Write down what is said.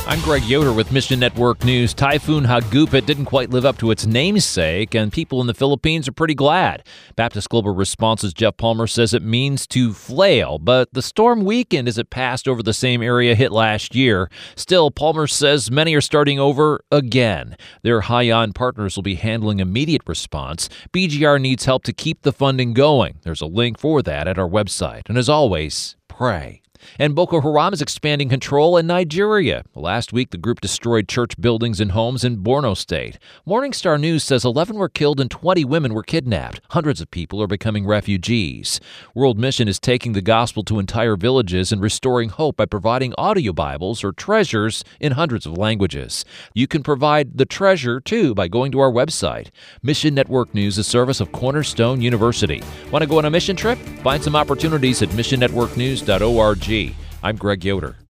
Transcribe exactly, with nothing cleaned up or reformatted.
I'm Greg Yoder with Mission Network News. Typhoon Hagupit didn't quite live up to its namesake, and people in the Philippines are pretty glad. Baptist Global Response's Jeff Palmer says it means to flail, but the storm weakened as it passed over the same area hit last year. Still, Palmer says many are starting over again. Their Haiyan partners will be handling immediate response. B G R needs help to keep the funding going. There's a link for that at our website. And as always, pray. And Boko Haram is expanding control in Nigeria. Last week, the group destroyed church buildings and homes in Borno State. Morning Star News says eleven were killed and twenty women were kidnapped. Hundreds of people are becoming refugees. World Mission is taking the gospel to entire villages and restoring hope by providing audio Bibles or treasures in hundreds of languages. You can provide the treasure, too, by going to our website. Mission Network News is a service of Cornerstone University. Want to go on a mission trip? Find some opportunities at mission network news dot org. I'm Greg Yoder.